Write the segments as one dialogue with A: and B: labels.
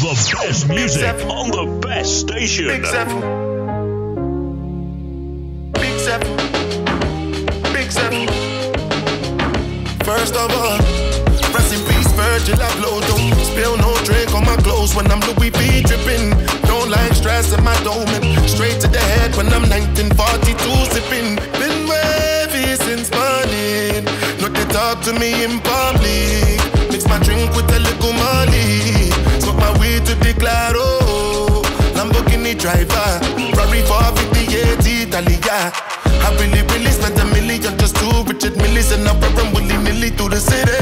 A: The best music on the best station.
B: Big Seven. Big Seven. Big Seven. First of all, rest in peace, Virgil Abloh. Don't spill no drink on my clothes when I'm Louis V dripping. Don't like stress in my dome. Straight to the head when I'm 1942 sipping. Been wavy since morning. No, they talk to me in public. Mix my drink with a little money. Smoke my weed to the claro. Lamborghini driver. Ferrari 458 Italia. I really spent $1 million just to Richard Millis. And I'm rapping willy-nilly through the city.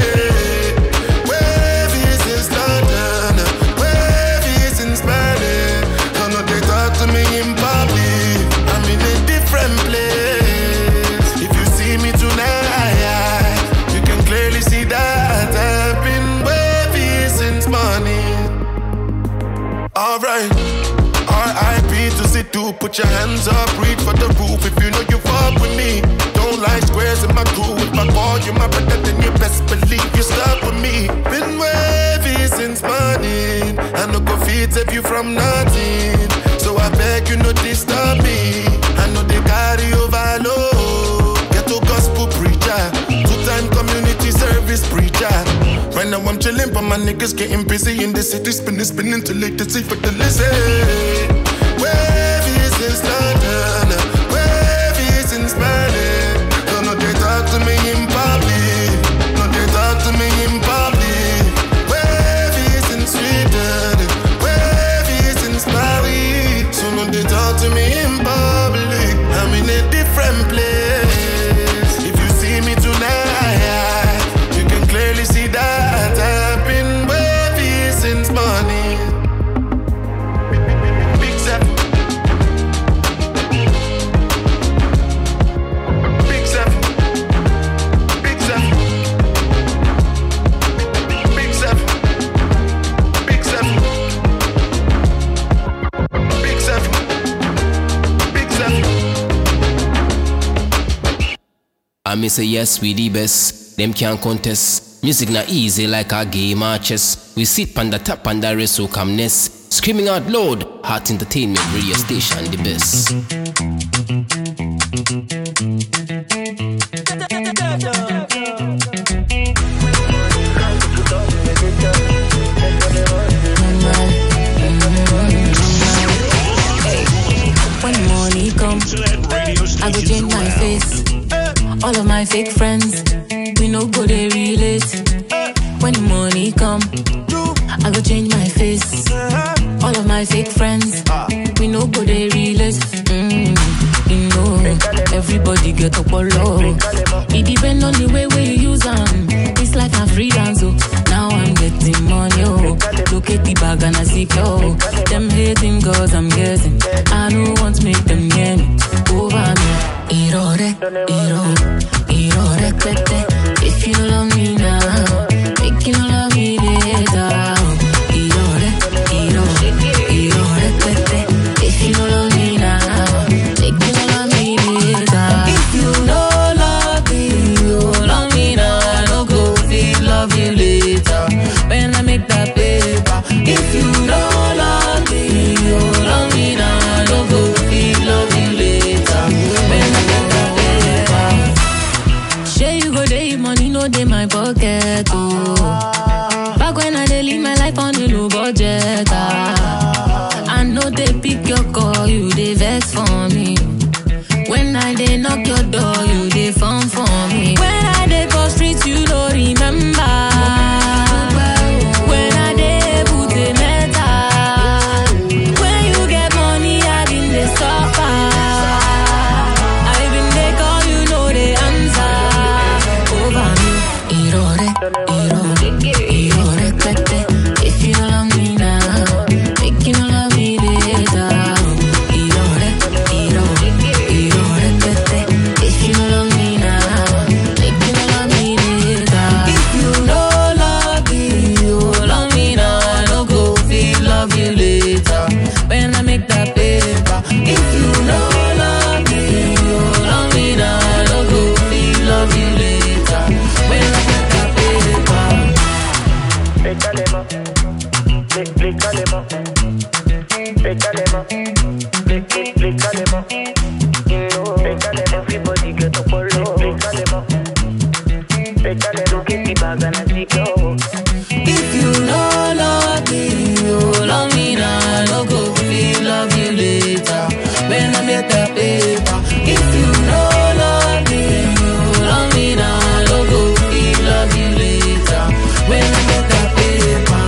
B: Wavy since London. Wavy since Berlin. Don't know they talk to me in public. I'm in a different place. If you see me tonight, you can clearly see that I've been wavy since morning. Alright, R.I.P. to Sidhu. Put your hands up, reach for the roof if you know you fuck with me. Don't like squares in my crew. If I call you my brother, then you best believe you stuck with me. Been wavy since morning. I no go feed save you from nothing. So I beg you no disturb me. I know they carry overload. Ghetto gospel preacher, 2-time community service preacher. Right now I'm chillin', but my niggas getting busy in the city, spinning till late to see for the listen. Wavy since London, wavy since Berlin. Don't know they talk to me in public. No, they talk to me in public. Wavy since Sweden, wavy since Paris. So no, they talk to me in public. I'm in a different place. If you see me tonight, you can clearly see that I've been wavy since morning. Big Seven. Big Seven. Big Seven. Big Seven. Big Seven. Big Seven. Big Seven.
C: I may say yes, we the best. Them can't contest. Music not easy like a game or chess. We sit on the top and the rest so calmness. Screaming out loud, Heart Entertainment radio station the best.
D: When money comes, I go change my face. All of my fake friends, we no go they relate. When money come, I go change my face. All of my fake friends, we no go they relate. You know, everybody get up or low. It depends on the way you use them. It's like a freelance, oh. Now I'm getting money, oh. Look at the bag and I see, oh. Them hating cause I'm guessing. I don't want to make them get me over me. If you don't love me now, make you don't love me later. If you don't love me now, make you don't love me later. If you don't love me, you love me now. I don't go feel love you later when I make that paper. If you don't
E: Everybody get up all low.
D: If you no love me, you love me now. No go feel love you later when I get the paper. If you no love me, you love me now. No go feel love you later when I get the paper.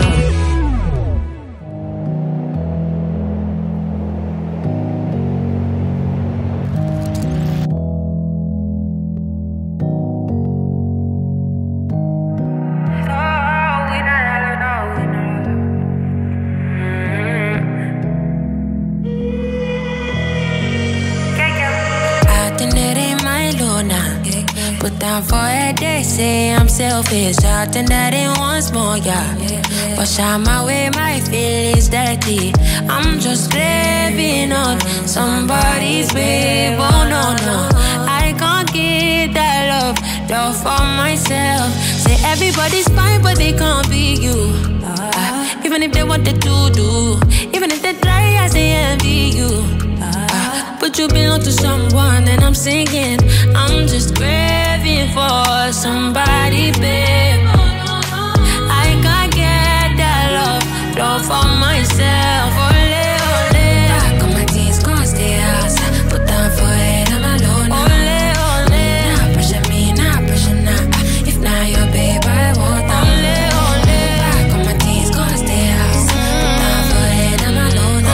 F: Put down for a day, say I'm selfish. Out and that ain't once more, yeah. Wash out my way, my feelings dirty. I'm just craving on somebody's babe. Oh no, no, I can't get that love for myself. Say everybody's fine, but they can't be you. Even if they wanted to do, even if they try, I say envy you. But you belong to someone, and I'm singing. I'm just craving for somebody, babe. I can't get that love for myself. Ole, ole. Back on my teens, gonna stay outside. Put down for it, I'm alone. Ole, ole. Nah, pressure me, nah, pressure nah. If not your babe, I want that. Ole, ole. Back on my teens, gonna stay outside. Put down for it, I'm alone.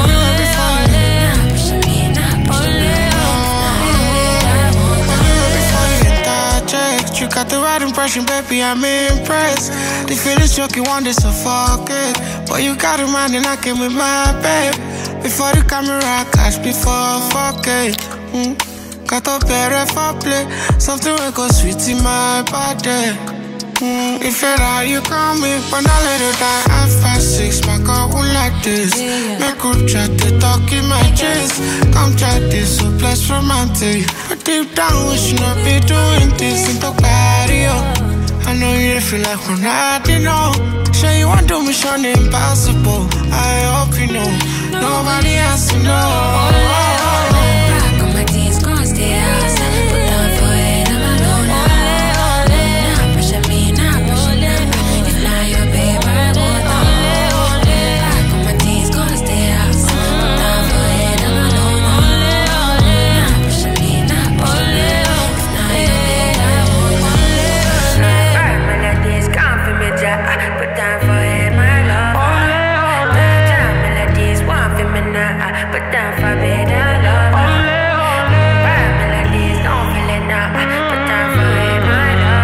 G: You got the right impression, baby, I'm impressed. The feeling's choking, one day so fuck it. But you got a mind and I came with my babe. Before the camera, cash before fuck it. Got a better for play. Something will go sweet in my body. If it how you call me, but not let it die at 5'6", my girl who like this. Make group chat, they talk in my chest. Come chat this, so blessed romantic. But deep down, we should not be doing this in the patio. I know you feel like we're not, you know. Sure you want to mission impossible. I hope you know, nobody has to know.
F: Back on my teens, gonna stay outside. Put down for it, I'm alone. Nah, pressure me, nah, pressure nah. If not your babe, I want that. Back on my teens, gonna stay outside. Put down for it, I'm alone. Nah, pressure me, nah, pressure nah. If not your babe, I want that.
E: Right, melodies, come for me, Jack. Put down for it, my love. Melodies, want for me now. Put down for me, I love. Right, melodies, don't feel it now. Put down for it, my love.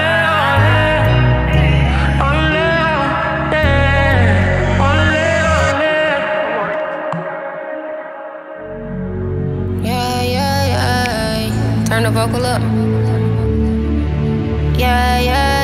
F: Yeah, yeah, yeah. Turn the vocal up. Yeah, yeah,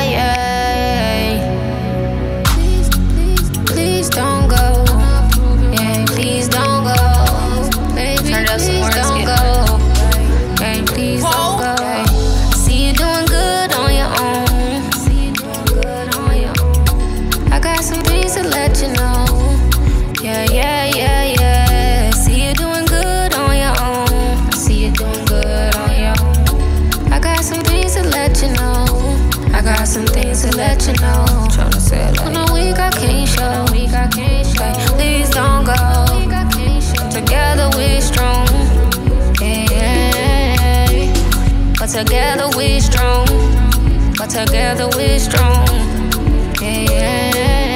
F: yeah. Please, please, please don't go. Yeah, please don't go. Baby, turn it up some more. Don't go. Yeah, please don't go. See you doing good on your own. See you doing good on your own. I got some things to let you know. Yeah, yeah, yeah, yeah. See you doing good on your own. See you doing good on your own. I got some things to let you know. I got some things to let you know. Tryna say it like on a week I can't show. Please don't go. Together we're strong. Yeah. But together we're strong. But together we're strong. Yeah.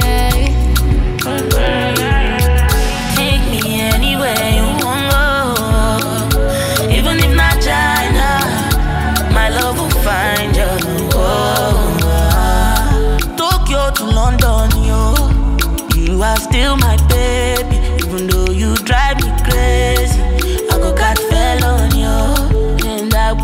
H: Take me anywhere you wanna go. Even if not China, my love will find you. Tokyo to London, yo. You are still my baby. Even though you drive me crazy, I go got fell on you. And I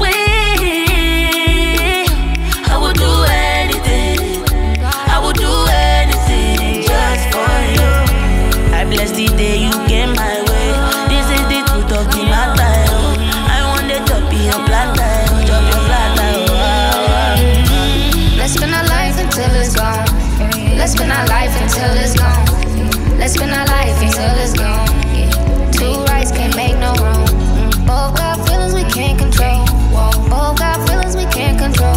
H: would do anything. I would do anything just for you. I bless the day you came my way. This is the truth of the matter. I want the top of your platter, top your platter.
F: Let's spend our life until it's gone. Let's spend our life until it's gone. Let's spend our till it's gone. Yeah. Two rights can't make no wrong. Both got feelings we can't control. Both got feelings we can't control.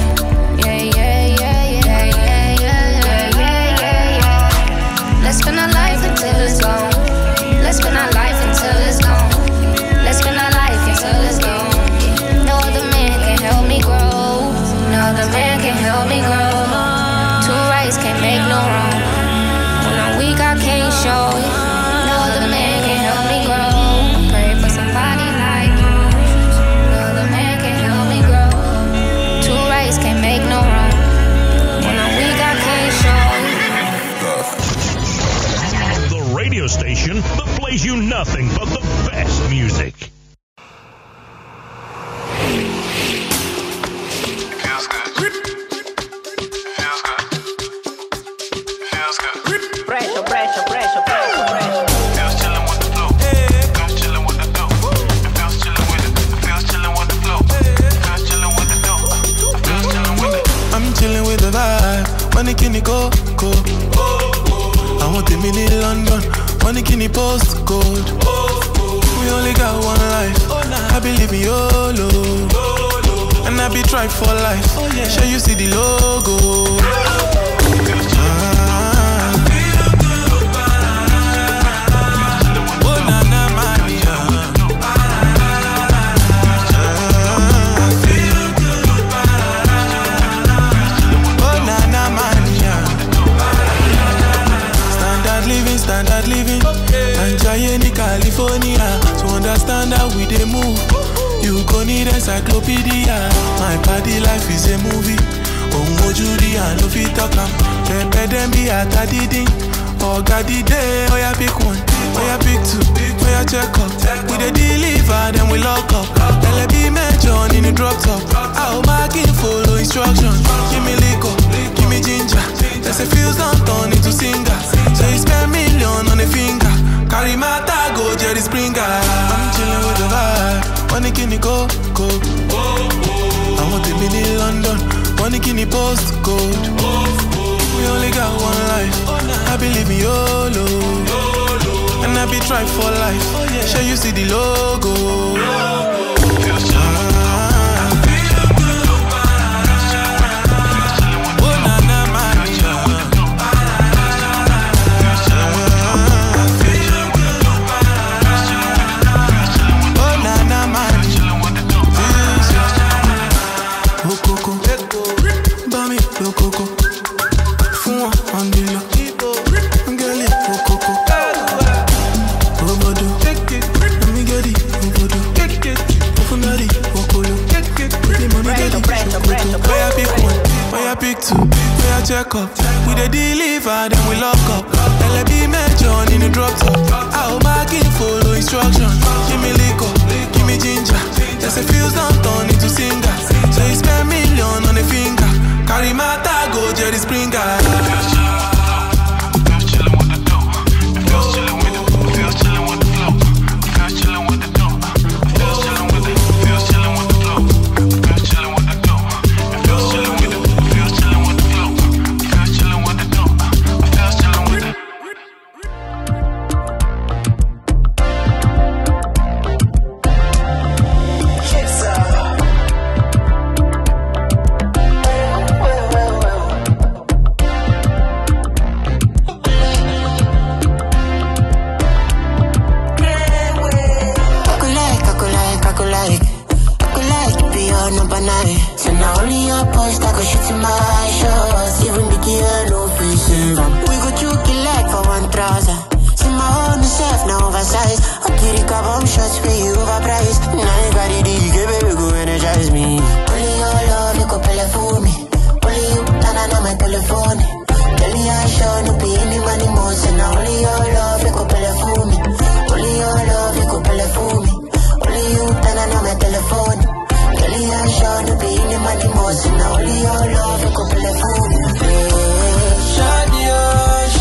F: Let's spend our life until it's gone. Let's spend our life until it's gone. Let's spend our life until it's gone. No other man can help me grow. No other man can help me grow. Two rights can't make no wrong. When I'm weak, I can't show it. No other man can help me grow. Pray for somebody like you. No other man can help me grow. Two rights can't make no wrong. When I'm weak, I can't show it.
A: Radio station that plays you nothing but the best music.
B: Feels good. Feels good. Feels good.
H: Pressure, pressure, pressure, pressure, pressure.
B: Feels chillin' with the flow. Feels chillin' with the dough. Feels chillin' with it. Feels chillin' with the flow. Feels chillin' with the dough. Feels chillin' with it. I'm chillin' with the vibe. Money can go, go. I want the mini London. Money can postcode. We only got one life. I believe in YOLO. And I be tried for life. Sure you see the logo. Standard living, and Giant California. To understand how we dey move, you gon' need encyclopedia. My body life is a movie. Omojuri and no fit talk am. Pepe dem be atadidin. Oga di day, oya pick one, oya pick two, oya check up. We dey deliver, then we lock up. LB mention in the drop top. How marking follow instruction. Give me liquor, give me ginger. There's a fuse don't turn into singer. So you spend million on a finger. Carry my tag, go Jerry Springer. I'm chillin' with the vibe. Money can go, go. I want the mini London. Money can postcode. We only got one life. I believe in YOLO. And I be tried for life. Sure you see the logo. Check up. We dey deliver, then we lock up. LB mention in the drop top. How marking follow instruction. Give me liquor, give me ginger. There's a fuse don't turn into singer. So you spend million on a finger. Carry my tag, go Jerry Springer.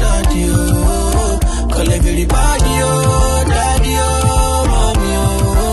B: Shadi, oh, call everybody, oh, daddy, oh, mommy, oh.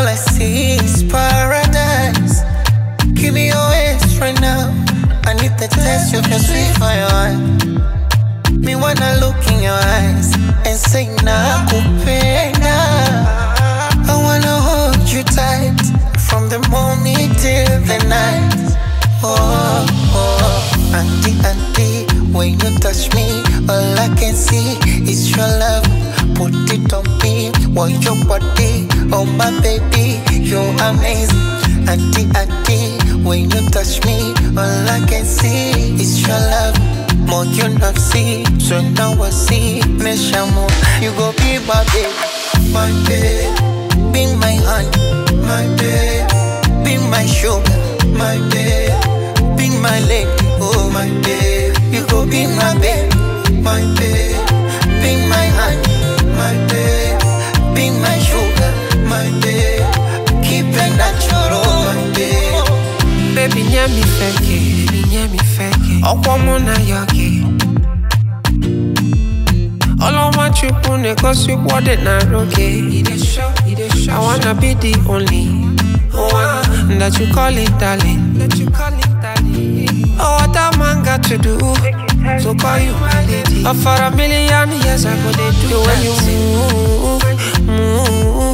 G: all I see is paradise. Give me your hands right now. I need the taste of your sweet fire. Me wanna look in your eyes and say nakupenda. I wanna hold you tight from the morning till the night. Oh, oh, auntie, auntie, when you touch me, all I can see is your love. Put it on me, want your body, oh my baby, you're amazing. Auntie, auntie, when you touch me, all I can see is your love. More you not see, so now I see. Meshamo, you go be my babe, my babe. Be my honey, my babe. Be my sugar, my babe. Be my lady, oh my babe. You go be my babe, my babe. Be my honey, my babe. Be my sugar, my babe. Keep it natural, my babe. Baby, nyami feke, baby, nyami feke. Okwamona yoke. All I want you pune cause you want it na roke. I wanna be the only one that you call it darling. Oh, what a man got to do so call you my lady. Oh, for a million years I go they do when you move, move.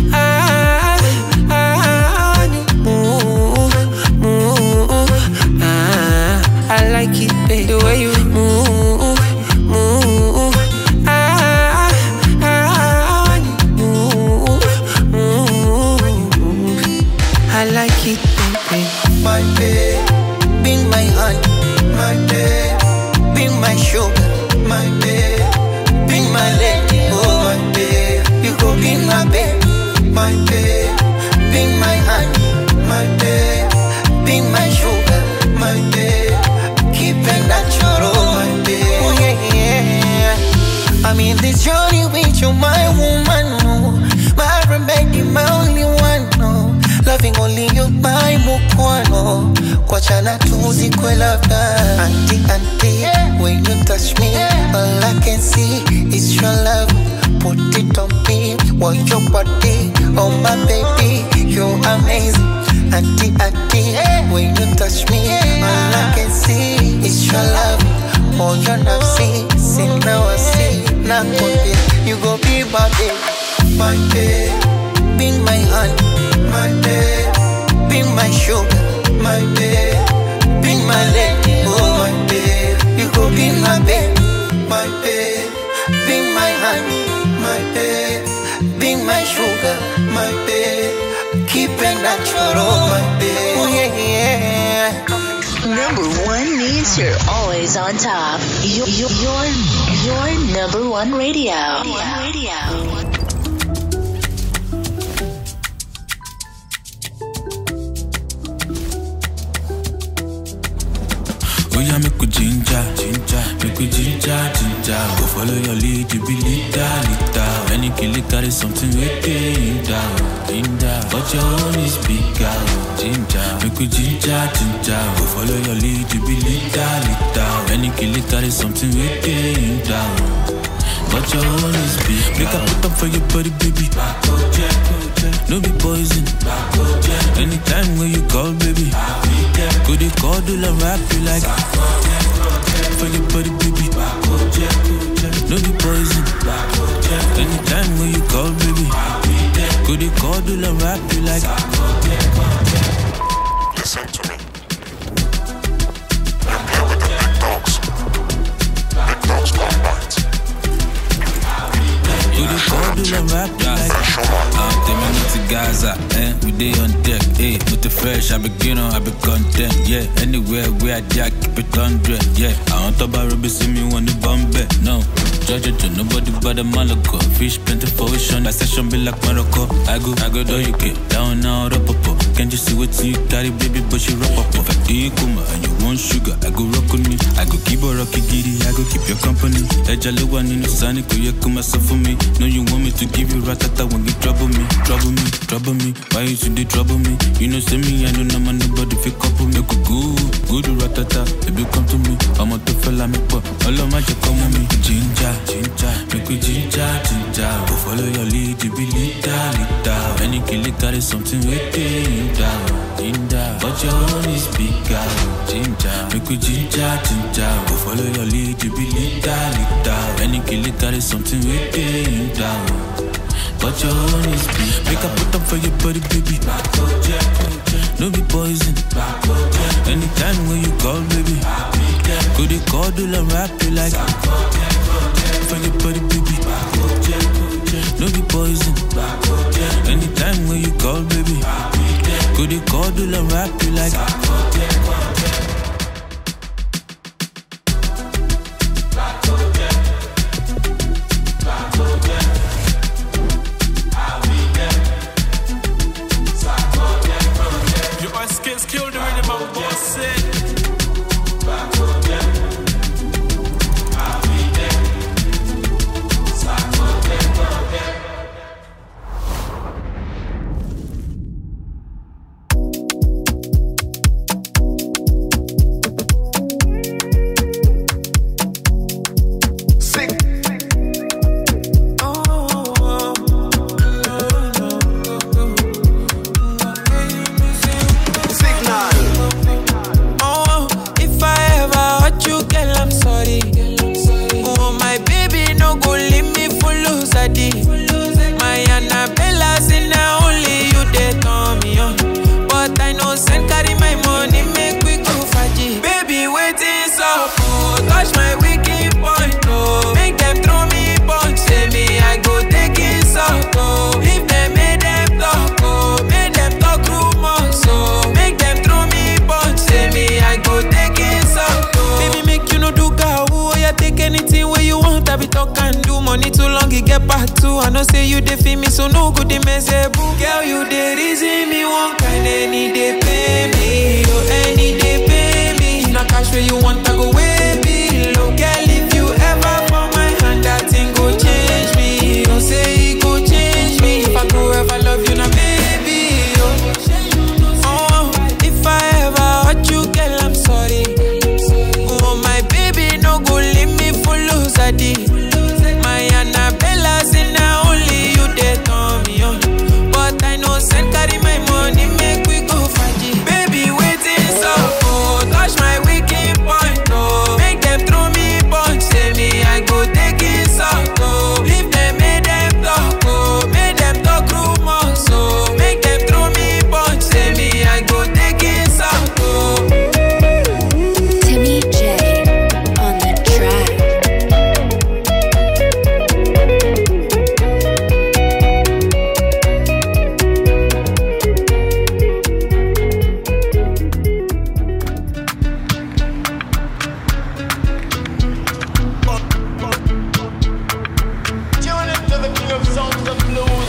G: I like it, baby, the way you move, move. I like it, baby. My babe, be my honey, my babe. Be my sugar, my babe. Be my lady, oh my babe. You go be my babe, my babe. Be my honey, my babe. Be my sugar, my babe. Keep it natural, my babe. Oh yeah, yeah. I'm in this journey with you, my woman, no. My remedy, my only one, no. Loving only you, my mukwano. Kwachana tuzi kwe labda. Auntie, auntie, when you touch me, all I can see is your love. Put it on me, want your body, oh my baby, you're amazing. Auntie, auntie, when you touch me, all I can see is your love. Oh, you're not see now I see. Now you go be my babe, my babe. Be my honey, my babe. Be my sugar, my babe. Be my lady, oh my babe. You go be my babe, my babe. Be my honey, my babe. Be my sugar, my babe. Keep it natural, my babe. Oh yeah, yeah.
I: Number one means you're always on top. Your number one radio.
J: Oh yeah, make we ginger, make we ginger. Go follow your lead, you be leader. Any kill it carry something with it, but your own is bigger, ginger. Make we ginger. Go follow your lead, you be leader. Any kill it carry something with it, but your own is bigger. Make a put up for your body, baby. No be poison. Anytime when you call, baby. Could you call, do la rap you like? For your body, baby. No be poison. Anytime when you call, baby. Could you call, do la rap you like?
B: Listen to me. You play with the big dogs. Big dogs come bite.
J: Could you call, do la rap you like? Gaza, we day on deck, with the fresh, I begin on, I be content, yeah. Anywhere where I dare, keep it 100, yeah. I want to buy Ruby, see me when the bomb bet, no. Judge it to nobody but the Malaco. Fish plenty for vision, that session be like Morocco. I go, do you get down now, up. Can't you see what you carry, baby, but you rock up. If I do you come and you want sugar, I go rock on me. I go keep a rocky giddy, I go keep your company. Ejale one in the sun, you come myself for me. No, you want me to give you ratata when you trouble me. trouble me? Why you should they trouble me? You know, see me, I know no man, nobody fake up with me. Good, ratata, baby, come to me. I'm a tough fella, make up. All of my shit come with me. Ginger, make we ginger. Go follow your lead, you be leader. When you kill it, carry something with you down. But your own is bigger. Ginger, make we ginger. Go follow your lead, you be leader. When you kill it, carry something with you down. But your own is big. Make a put up for your body, baby. No be poison. Anytime when you call, baby. Could you call, do the rap you like? For your body, baby. No be poison. Anytime when you call, baby. Could you call, do the rap you like?
K: Kill the rhythm of boss it.
L: I know say you dey feel me, so no good dey mess up. Girl, you dey reason me one kind, any day pay me, any day pay me. If not cash where you want, I go way below. Girl, if you ever fall my hand, that thing go change me. Don't say it go change me. If I go ever love you, now baby, oh, if I ever hurt you, girl, I'm sorry. Oh, my baby, no go leave me for loser D. My Annabella say now only you dey turn me on. But I know send carry my money, make we go faji. Baby, waiting so oh, touch my wicked point, oh. Make them throw me punch, say me I go take it out, oh. Leave them, make them talk, oh. Make them talk rumors, so make them throw me punch, say me I go take it out, oh.
M: Timmy J on the track.
B: Tune into the king of sounds of blues.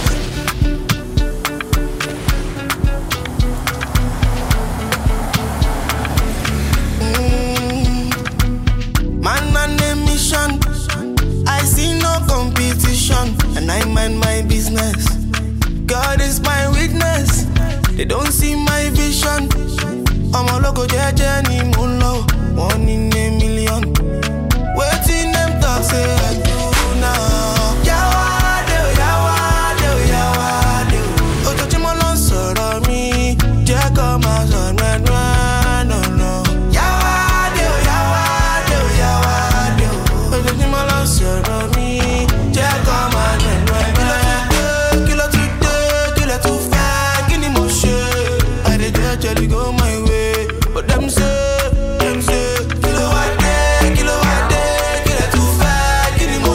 B: Man on a mission, I see no competition, and I mind my business. God is my witness, they don't see my vision. I'm a local journey, moonlow, 1 in a million. Waiting them talk, say I do now. Yawade, yawade, yawade. Ojoojúmọ́ sọ̀rọ̀ mi, jẹ́ kó máa sọ̀rọ̀ ẹnu no, no. Yawade, yawade, yawade. Ojoojúmọ́ sọ̀rọ̀ mi, jẹ́ kó máa sọ̀rọ̀ ẹnu. Kí ló tún dé, kí ló tún fẹ́, kí ni mo ṣe? I dey judge go my way, but them say, kí ló wá dé, kí ló tún fẹ́, kí ni mo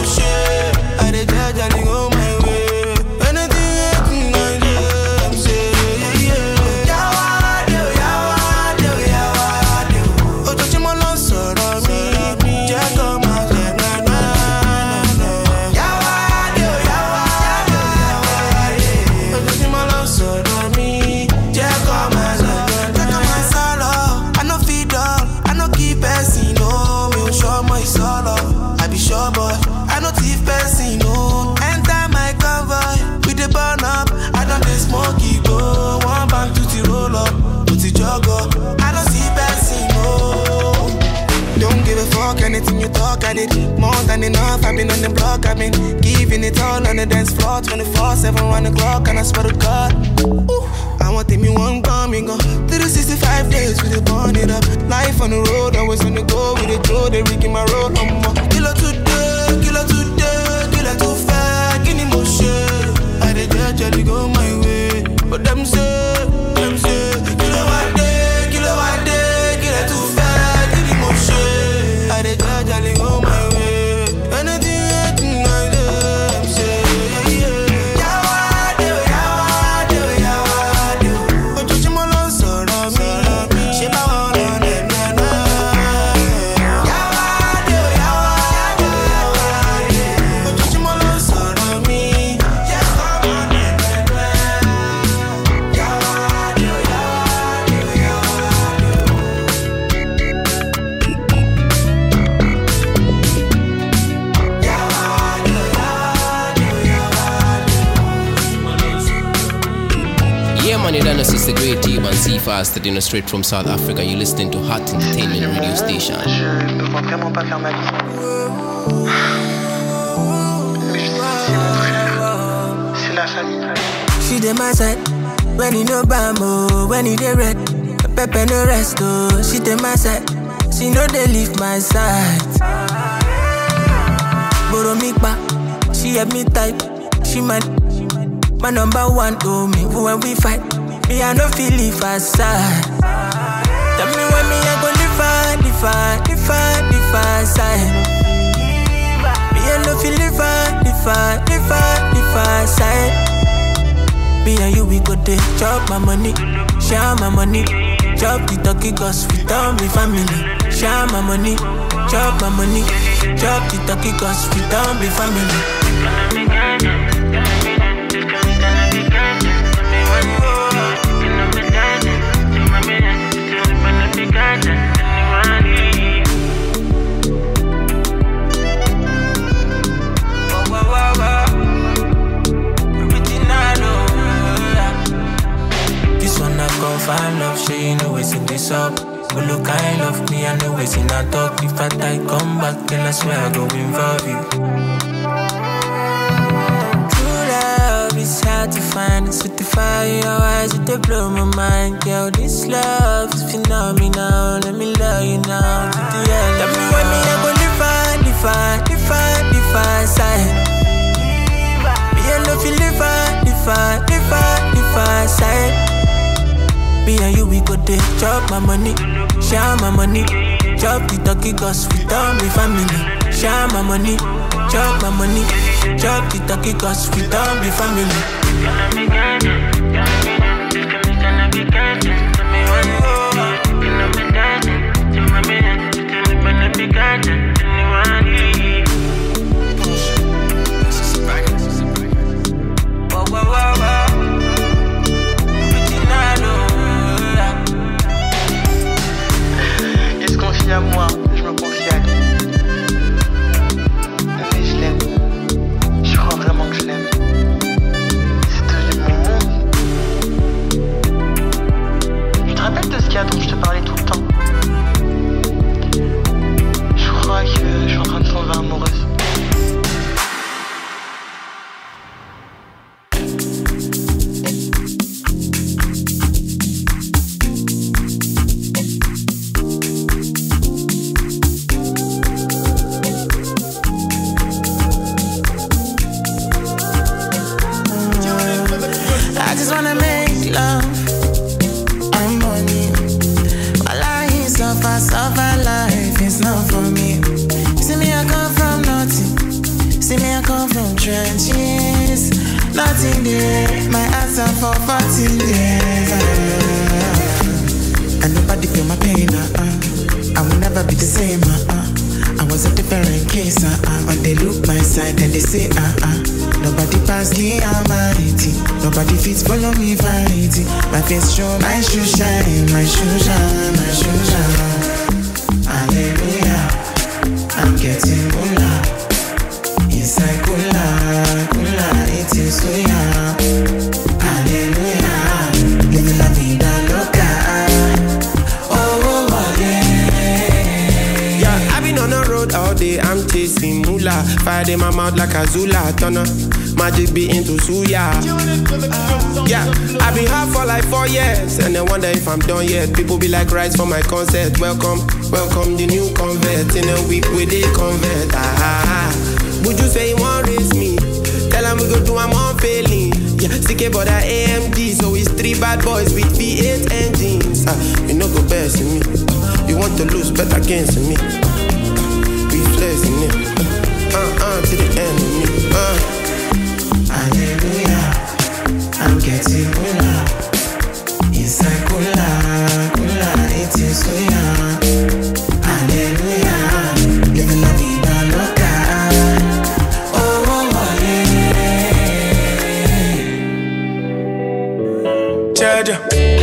G: anything you talk, I did more than enough. I've been on the block, I've been giving it all on the dance floor. 24/7, 1 o'clock, and I swear to God, ooh, I want me one coming go 365 days, we dey burn it up. Life on the road, always on the go with the Joe, they rigging my road. Killer today, killer today, killer too far, give me more shit. I dey gradually go my way, but them say, killer one day, killer too far, give me more shit. I dey gradually go my way. Anything I do, them say,
C: It's the great team and see faster, straight from South Africa. You're listening to Hot Entertainment Radio Station.
N: Je ne vois vraiment pas faire ma vie. Mais je sais que c'est mon frère, c'est la famille.
O: She dey my side when you no bambo, when you dey red, pepper no rest. Oh, she dey my side, she no dey leave my side. Borrow me back, she help me type, she my number one. Oh me when we fight. Me, I no feel leave aside. Tell me when me I go live side. Me I no feel live side. Me and you we go dey chop my money, share my money. Chop the turkey 'cause we don't be family. Share my money, chop my money. Chop the turkey 'cause we don't be family. Find love, she ain't always in this up. But look, I love me, I know it's in a talk. If I die, come back, then I swear I go involve you. True love is hard to find. It's with the fire, your eyes, it they blow my mind. Girl, this love is phenomenal. Let me love you now. Tell me when me, I go live side. Me, I know if you live side. Me and you, we go dey chop my money, share my money. Chop the turkey 'cause we don't be family. Share my money, chop my money. Chop the turkey 'cause we don't be family.
N: À moi, je me confie à lui. Mais je l'aime. Je crois vraiment que je l'aime. C'est devenu mon monde. Tu te rappelles de ce qu'il y a dont je te parlais tout le temps? Je crois que je suis en train de tomber amoureuse.
G: Nothing there, my answer for 14 years. And nobody feel my pain, I will never be the same, I was a different case, When they look my side and they say, Nobody pass the Almighty. Nobody fits follow me vanity. My face show, my shoe shine, my shoe shine, my shoe shine. Hallelujah, I'm getting moolah. Inside kula, it is so yeah. Hallelujah, living la vida loca. Oh, yeah. Yeah, I've been on the road.
P: Fire in my mouth like a Zula Turner. Magic be into Suya. Yeah, I've been hard for like 4 years, and I wonder if I'm done yet. People be like rice for my concert. Welcome, welcome the new convert. In a week with the convert. Would you say you won't raise me? Tell them we go do I'm on failing. Yeah, CK but that AMG, so it's 3 bad boys with V8 engines. You know go best in me. You want to lose, bet against me. We flexing it. To the enemy.
Q: Hallelujah, I'm getting cooler. Inside cooler, it is cooler. Hallelujah, living la vida loca. Oh, yeah.
G: Jaja.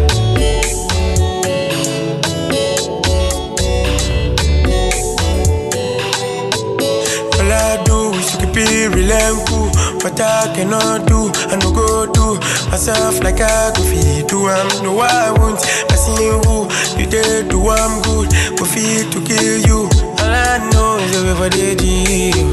G: All I do is keep it real and cool. What I cannot do, I no go do myself like I go feed do. I'm no I won't. I see who you did do. I'm good. Go feed to kill you. All I know is if I did you,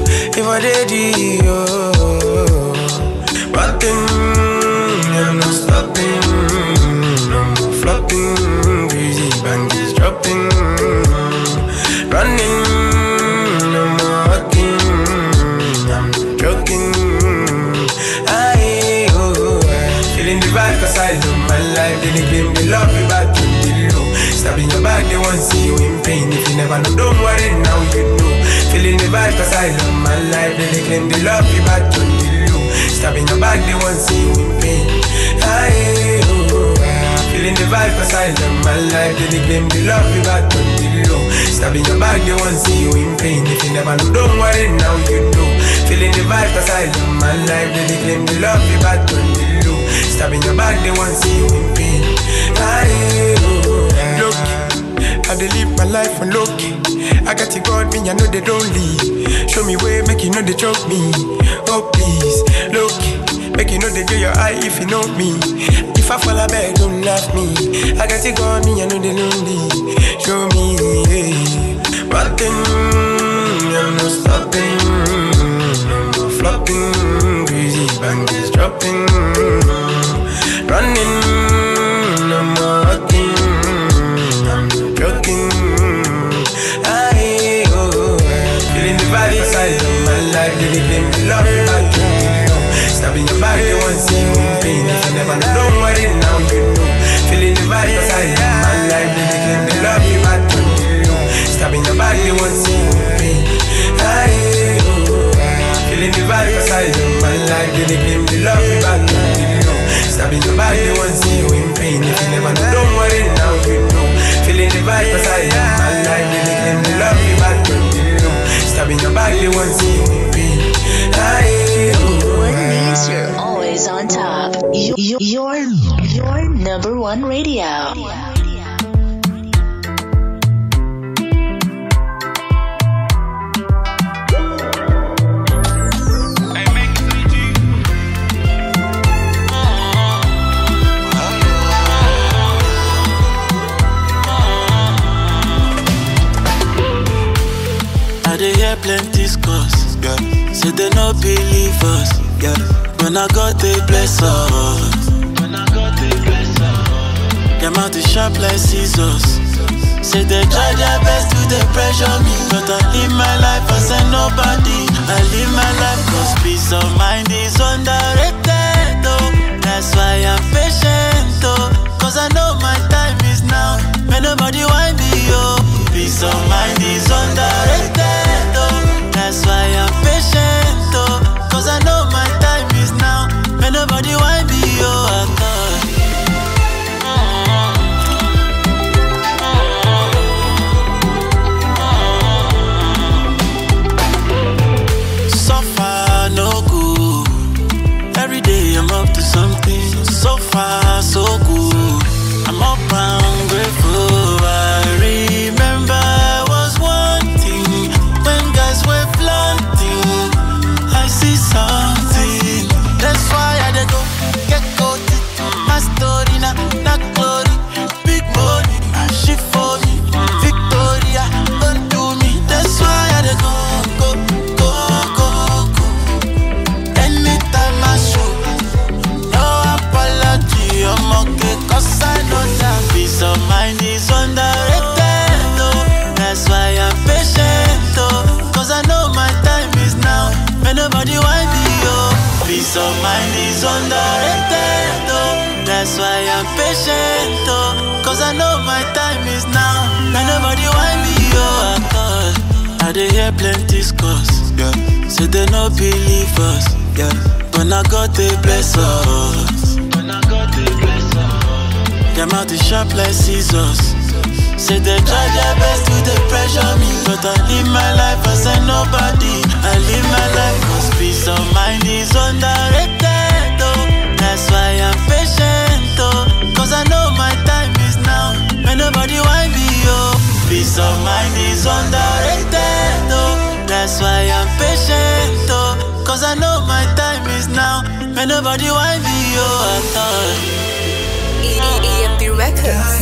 G: one thing I'm not stopping. I'm flopping, crazy bandits dropping, running. I'm walking, I'm joking. Feeling the vibe 'cause I love my life. They claim they love me back to the low. Stabbing your back, they won't see you in pain. If you never know, don't worry, now you know. Feeling the vibe 'cause I love my life. They claim they love me back to the low. Stabbing your back, they won't see you in pain. Feeling the vibe 'cause I love my life. They claim they love me back to the low. Stabbing your back, they won't see you in pain. If you never know, don't worry, now you know. Feeling the vibe 'cause I love my life. They claim they love me back to the low. Stabbing your back, they won't see you in pain. Look, I dey live my life on low key. I got to God, me, I know they don't leave. Show me way, make you know they choke me. Oh please, look, make you know they get your eye if you know me. If I fall, I beg, don't laugh me. I got to God, me, I know they don't leave. Show me, one thing, I'm not stopping. I'm not flopping, crazy bandits dropping, running. I'm walking, I'm joking. Feeling the vibe inside of my life. They claim they love me back to the low. Stabbing your back, they won't see you in pain. If you never know, don't worry, now you know. Feeling the vibe inside of my life. They claim they love me back to the low. Stabbing your back, they won't see you in pain. Feeling the vibe inside of my life. They claim they love me back to the low. Stabbing your back, they won't see you in pain. If you never know, don't worry, now you know. Feeling the vibe 'cause I love my life. They claim they love me back to the low. Stabbing your back, they won't see you in pain.
I: What means you're always on top? Your number one radio.
R: They hear plenty scores, yeah. Say they no believe us, yeah. When I got they bless us, their mouth is sharp like scissors. Say they try their best to they pressure me, but I live my life as I nobody. I live my life 'cause peace of mind is underrated, oh. That's why I'm patient, oh. 'Cause I know my time is now. May nobody want me, oh. Peace of mind is underrated, oh. That's why I'm patient, oh. 'Cause I know my time is now. May nobody want me, oh. Suffer no good. Every day I'm up to something. So far so good. I'm up, I'm grateful. That's why I'm patient, oh. Cause I know my time is now. Now nobody want me, oh, at all. I dey hear plenty scores, yeah. Say they no believe us, yeah. But now God they bless us. Them out the sharp like scissors. Say they try their best to they pressure me, but I live my life as a nobody. I live my life cause peace of mind is underrated, oh. That's why I'm patient, oh. Cause I know my time is now. When nobody want me, oh. Peace of mind is underrated, oh. That's why I'm patient, oh. Cause I know my time is now. When nobody want me, oh, at all.
F: EMP Records.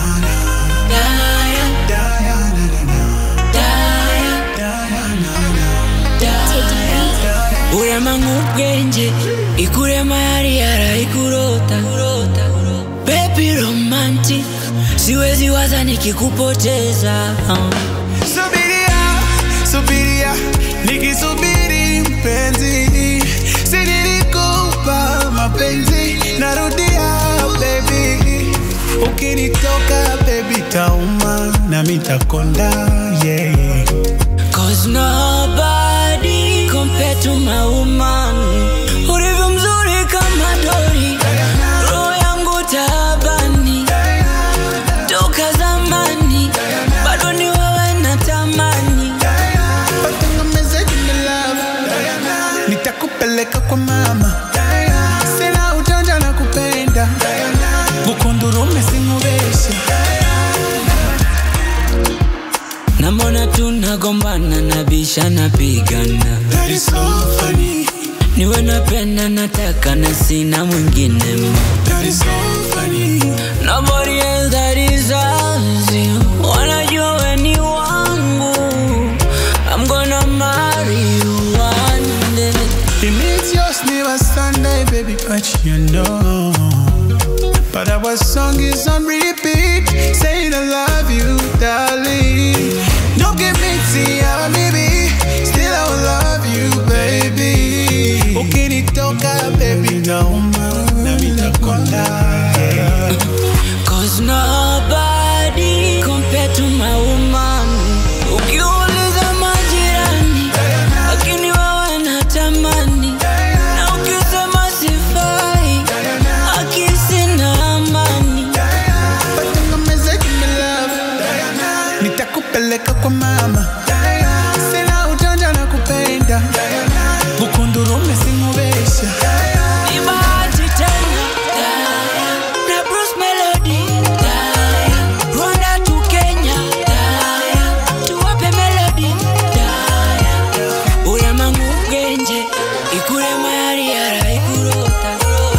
O: Urema ngugenje, ikurema yara ikurota. Baby romantic, siwezi waza nikikupoteza.
G: Subiria, nikisubiri mpenzi. Sinilikupa mapenzi, narudia baby. Ukinitoka baby tauma, na mitakonda, yeah.
O: Cause nobody compared to my woman. Ulivyo mzuri kama dori, roho yangu tabani. Toka zamani, bado ni wewe natamani.
G: Patengameze jini love, nitakupeleka kwa mama. Sina ujanja na kupenda, bukundurume singubeshe.
O: Namona tunagombana nabisha napigana.
G: That is so funny.
O: Niwe napenda nataka na sina mwingine.
G: That is so funny.
O: Nobody else that is as you. Wanajua we ni wangu. I'm gonna marry you one day.
G: It means yours never Sunday, baby, but you know. But our song is on repeat, saying I love you, darling. Don't give me tea, baby. Still I will love you, baby. Ukinitoka, baby, nauma, na mitakonda.
O: Cause nobody compared to my woman. Ukiuliza majirani, lakini wewe natamani. Na ukisema sifai, akisi na amani.
G: Patengameze jini love, nitakupeleka kwa mama. Sina ujanja na kupenda, bukundurume singubesha.
O: Ni bahati tena, na Bruce Melody. Rwanda to Kenya, tuwape melody. Urema ngugenje, ikurema yara ikurota.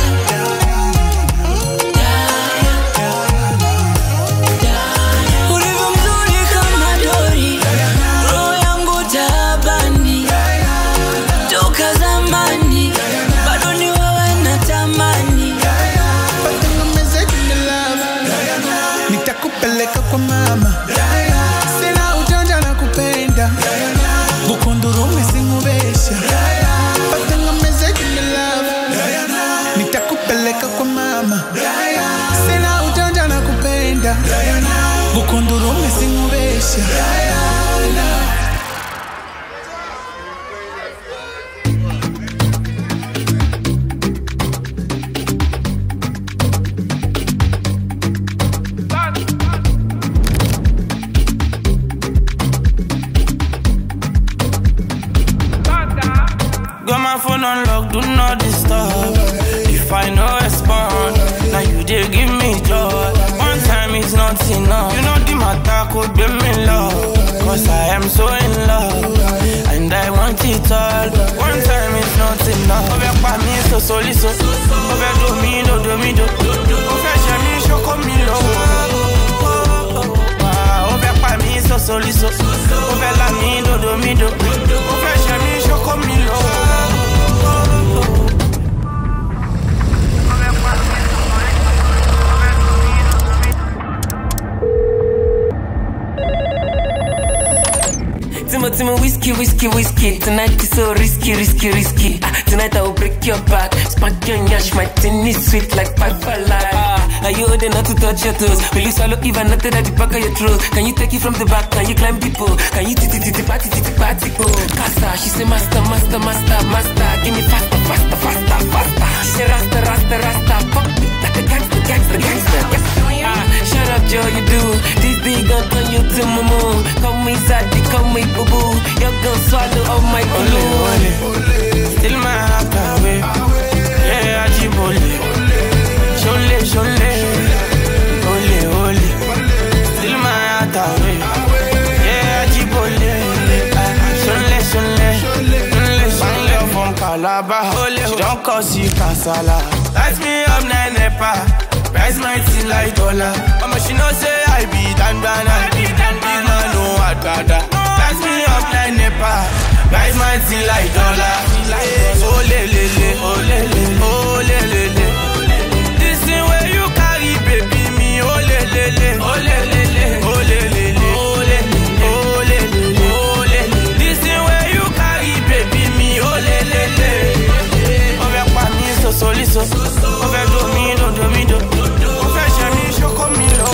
O: Ulivyo mzuri kama dori, roho yangu tabani. Toka zamani, bado ni wewe natamani.
G: Patengameze jini love, nitakupeleka kwa mama. Sina ujanja na kupenda, bukundurume singubesha. Patengameze jini love, nitakupeleka kwa mama. Sina ujanja na kupenda, bukundurume singubesha.
L: Got my phone on lock, do not disturb. If I no respond, now you dey give me joy. One time is not enough. You know the matter could be me love. Cause I am so in love, and I want it all. One time is not enough. Over by me so soliso. Over do me do. Over share me show me low. Over by me so soliso. Over la me do. Over share me show me low.
O: Timo, whiskey. Tonight is so risky. Tonight I will break your back, spank your nyash. My tin is sweet like pipe alive. Are you old enough to touch your toes? Will you swallow even nothing at the back of your throat? Can you take it from the back? Can you climb the pole? Can you party po? Casa, she say master. Give me faster. She say rasta. Fuck me like a gangster. Shut up, Joe, you do. This big gon' turn you to mumu. Come inside, come with boo-boo. You're gon' swallow all my glue.
L: Still my heart away. Yeah, Ajibole. Jole. Ole. Still my heart away. Yeah, Ajibole. Jole. From Calabar. She don't cause you casala. Light me up, Nenepa. Price my tea like dollar. Mama, she know say I be dandana. Big man, no adada. Light me up like Nepa. Price my tea like dollar. Oh, le. This thing where you carry, baby, me. Oh, le. This thing where you carry, baby, me. Oh, le. Over pa mi so soliso. Over domido. Over jami shoko mi lo.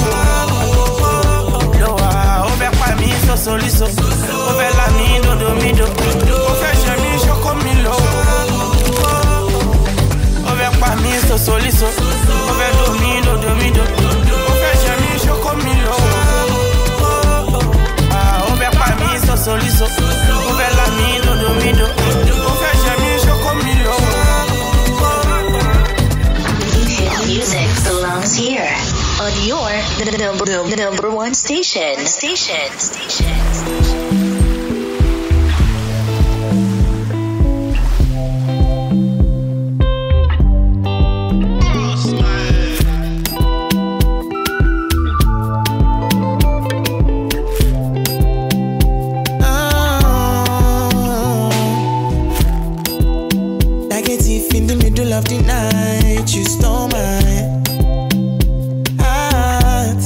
L: Over pa mi so soliso. Over la mi domido. Over jami shoko mi lo. Over pa mi so soliso. Over domido. Over jami shoko mi lo. Over pa mi so soliso. Over la mi domido. Over jami shoko mi lo.
I: Music belongs here on your the number one station.
Q: Like a thief in the middle of the night, you stole my heart.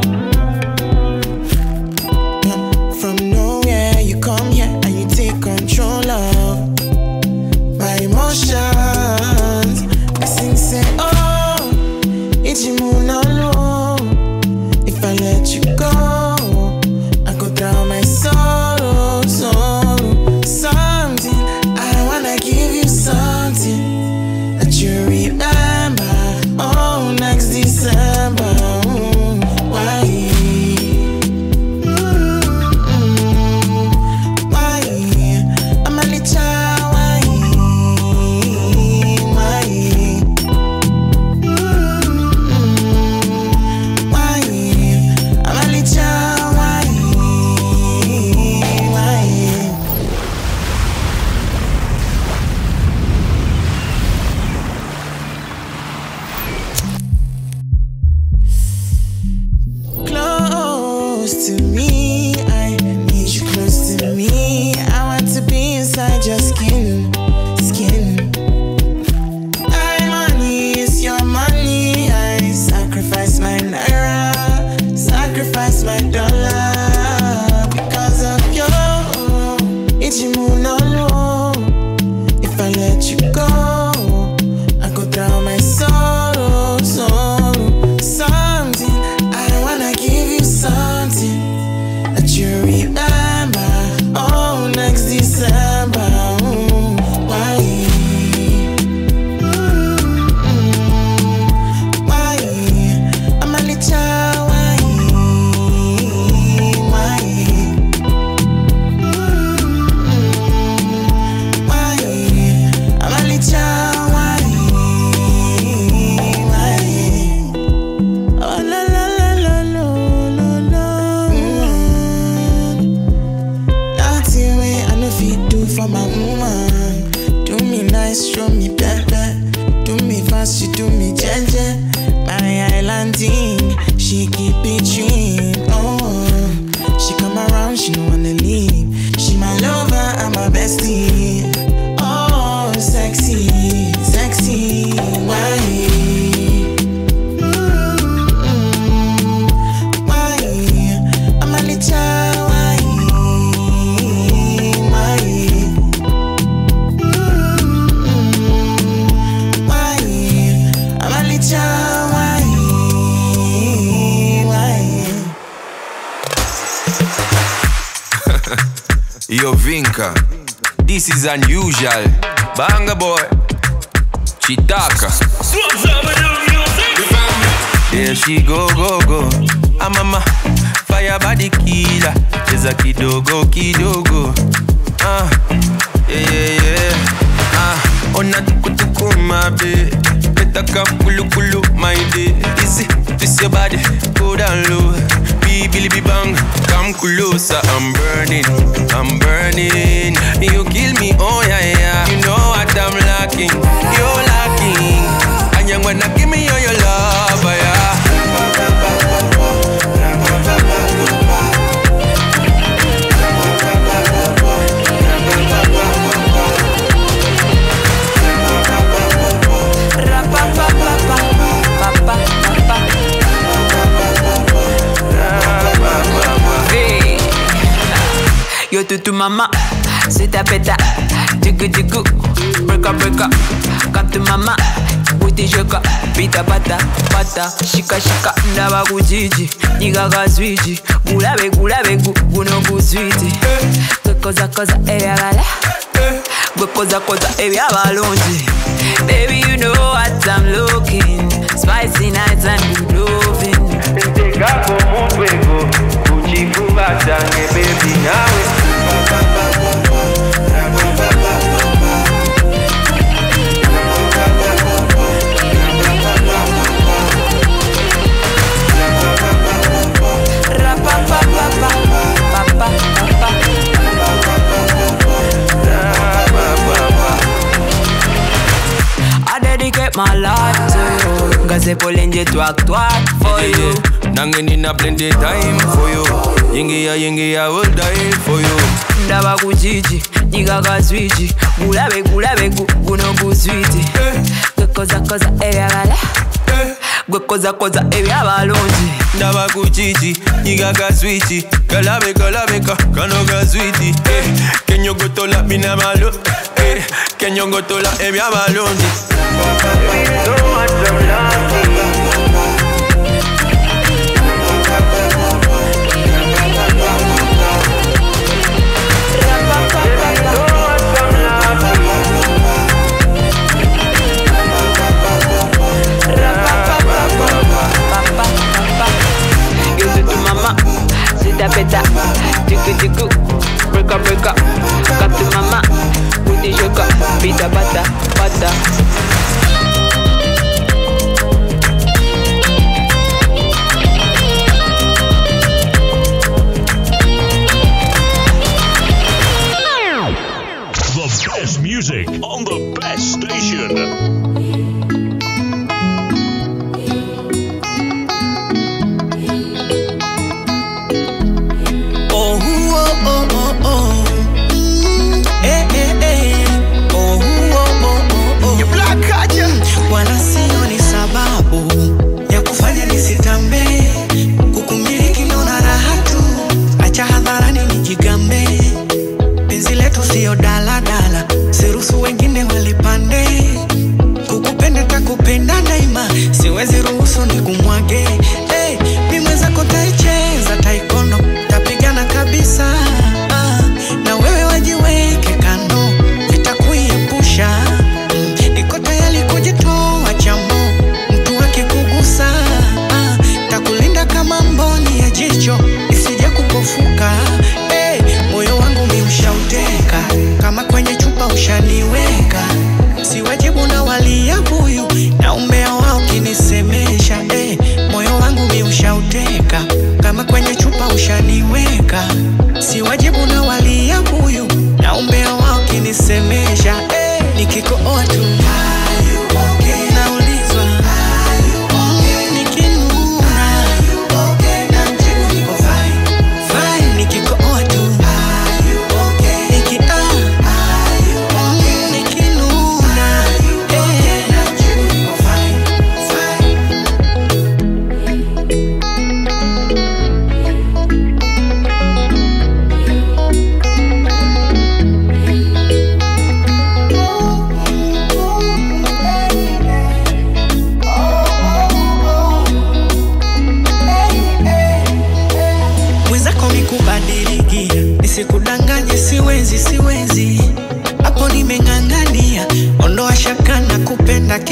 Q: From nowhere you come here and you take control of my emotions. I sing say, oh, it's you moon alone. If I let you go, I go drown my sorrow. Something, I wanna give you something that you remember. Oh, next December. Why? Why? I'm a little why? Why? I'm a little why? Close to me, I need you close to me. I want to be inside your skin. My money is your money. I sacrifice my naira, sacrifice my dollar because of you. It's you moon alone. If I let you go, I go drown my sorrow. Something, I wanna give you something
S: Yo Vinka, this is unusual. Banga boy, Chitaka. There she go. Mama, fire body killer. There's a kidogo. Yeah. Ona tukutuku my babe. Betaka kulu my day. Easy, twist your body, go down low. Billy bang, come closer. I'm burning. You kill me, oh yeah. You know what I'm lacking. You're lacking. And you wanna give me all your love, yeah.
T: Yo tutu mama, c'est ta peta. Dugu, break up. Come to mama, booty shaka. Pita pata, shika. Ndaba kujiji, niga kazwiji. Gulabe, guno guzwiti. Koza, eyagala. Koza, eyabalonji. Baby, you know what I'm looking. Spicy nights and good loving.
S: Take up on fuego. Kuchifuga tange baby nawe.
T: I dedicate my life to you. Gaze polenje twak for you.
S: Nangeni na plenty time for you. Yingi I will die for you.
T: Ndaba kujiji, niga kazwiji. Gulabe, guno guzwiti. Koza, eyagala. Koza, eyabalonji.
S: Ndaba kujiji, niga kazwiji. Kalabe, kano kazwiti. Can you go to la mina malo? Can you go to la eyabalonji? So much of love.
T: Peta, tiku, break up. Come to mama, booty shaka, pita pata.
A: The best music on the best station.
Q: Wala sioni sababu ya kufanya nisitambe, kukumiliki naona raha tu, acha hadharani nijigambe. Penzi letu sio daladala, siruhusu wengine walipande. Kukupenda takupenda daima, siwezi ruhusu nikumwage. Mimi mwenzako taicheza taikono, tapigana kabisa. Na wewe wajiweke kando, vitakuiepusha. Niko tayari kujitoa chambo, mtu wake kugusa. Takulinda kama mboni ya jicho, isije kupofuka. Moyo wangu mi ushauteka, kama kwenye chupa ushaniweka. Si wajibu na walia buyu, na umbea wao kinisemesha. Moyo wangu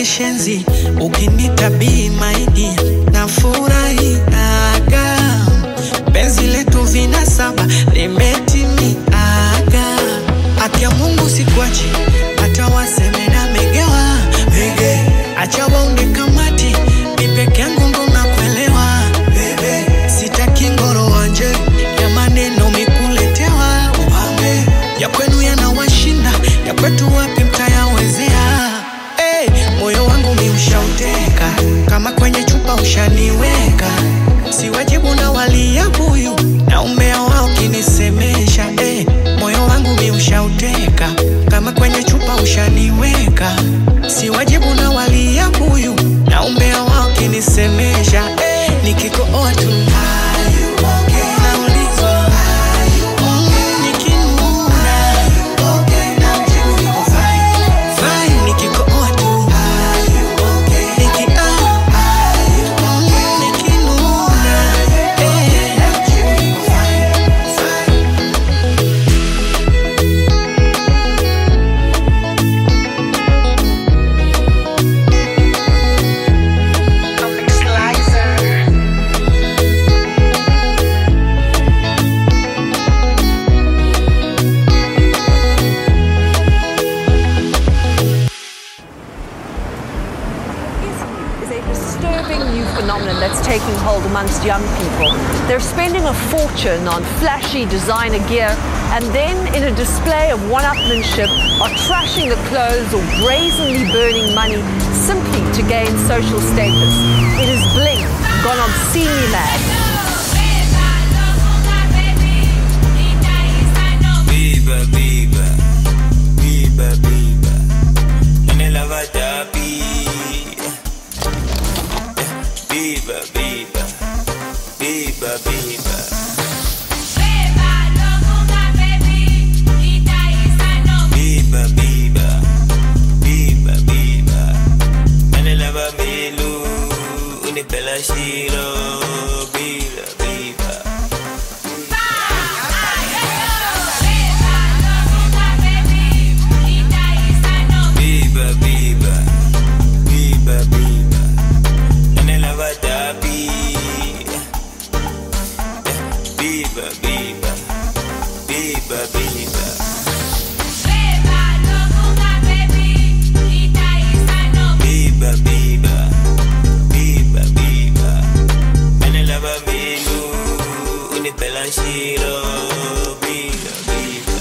Q: kishenzi, ukinita be my dear nafurahiaga. Penzi letu vinasaba limetimiaga. Haki ya Mungu sikuachi, hata waseme na megewa mege. Acha waunde kamati, mi peke yangu ndo nakuelewa bebe. Sitaki ngoro wanje ya maneno mikuletewa upambe. Ya kwenu yanawashinda, ya kwetu wapi mtayawezea. Moyo wangu mi ushauteka, kama kwenye chupa ushaniweka. Si wajibu na walia buyu, na umea wao kinisemesha. Moyo wangu mi ushauteka, kama kwenye chupa ushaniweka. Si wajibu na walia buyu, na umea wao kinisemesha. Nikikooa tu
U: taking hold amongst young people. They're spending a fortune on flashy designer gear and then in a display of one-upmanship are trashing the clothes or brazenly burning money simply to gain social status. It is bling, gone obscenely mad.
J: Biba, biba, biba, biba, and I love a tabi. Biba, biba, biba, biba. Biba, biba, biba, biba. And I love a melu, unipela shiro. Biba, biba. Biba, biba, biba, biba. And I love a tabi. Biba, biba, biba, biba. Biba, biba, biba, biba. And I love a melu, unipela shiro. Biba, biba.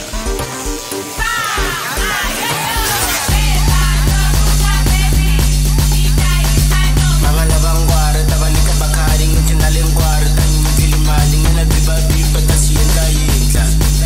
O: Mama labangwara tabanika bakari ngutina lengwara tanyi kilimali ngena biba biba tasienda yinka.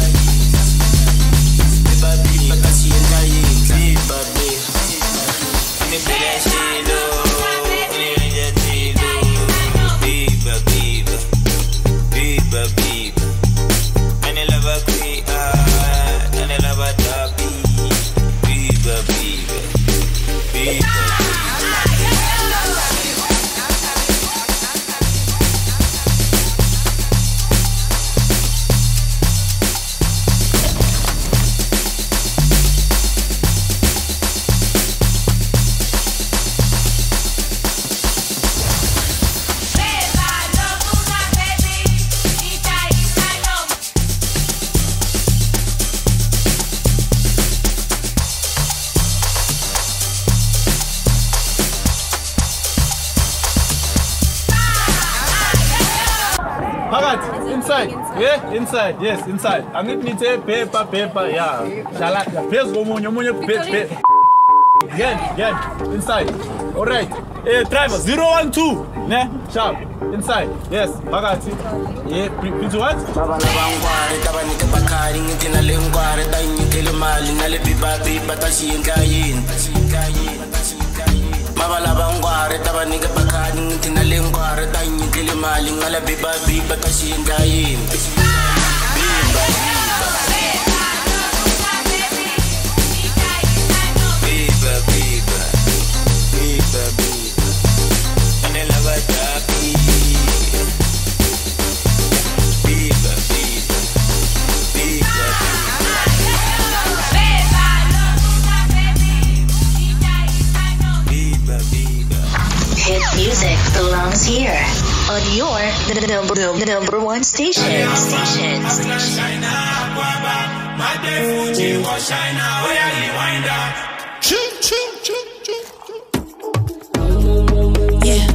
O: Biba biba tasienda yinka. Biba biba. Ni bela shilo, ni rejatilo. Biba biba, biba biba. Ane lava kuia, ane lava tapi. Biba biba, biba biba.
K: Inside, yeah, inside, yes, inside. I'm going to need paper, yeah. Shalak, paste, paper. Again, inside. All right. Driver, 012, ne? Sharp, inside, yes, Bagati. Yeah, please what?
O: Baba labangwara tabanika bakari ngutina lengwara tanyi kilimali ngale biba biba tasienda yinka. Baba labangwara tabanika bakari ngutina lengwara tanyi kilimali ngale biba biba tasienda yinka. Biba biba. Biba biba. Biba biba. Ane lava tapi. Biba biba. Biba biba. Biba
I: here on your the number one station.
D: Yeah.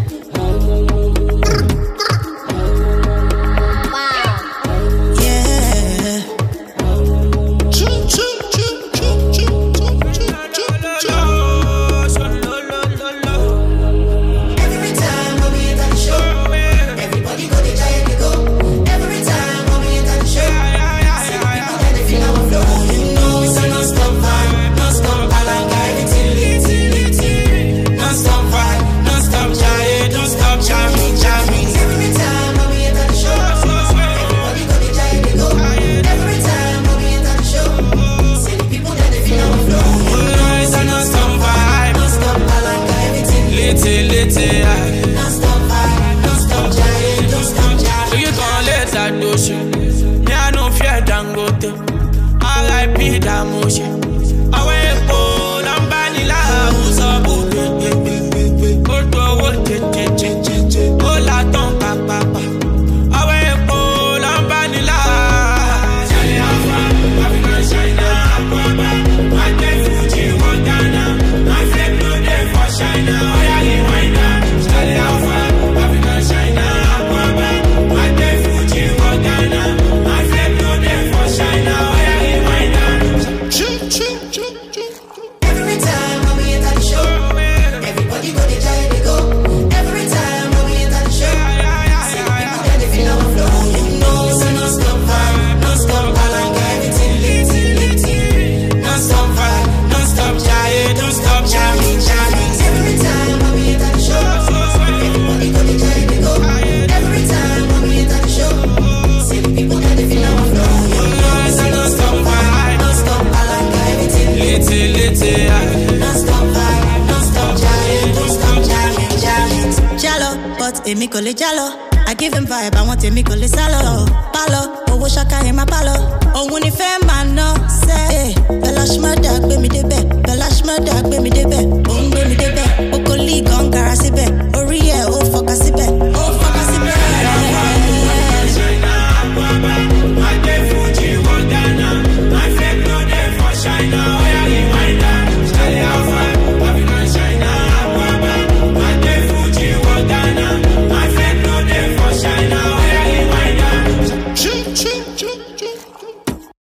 V: Emi kò lè jálọ. I give him vibe, I want èmi kò lè sálọ. Pálọ̀, owó ṣáká ẹ̀ máa pálọ̀. Òun ni fẹ́ máa ná sẹ́. Bẹ́lá ṣmọ́dà gbé mi débẹ̀. Bẹ́lá ṣmọ́dà gbé mi débẹ̀. Òun gbé mi débẹ̀. Oko lì gan gara síbẹ̀.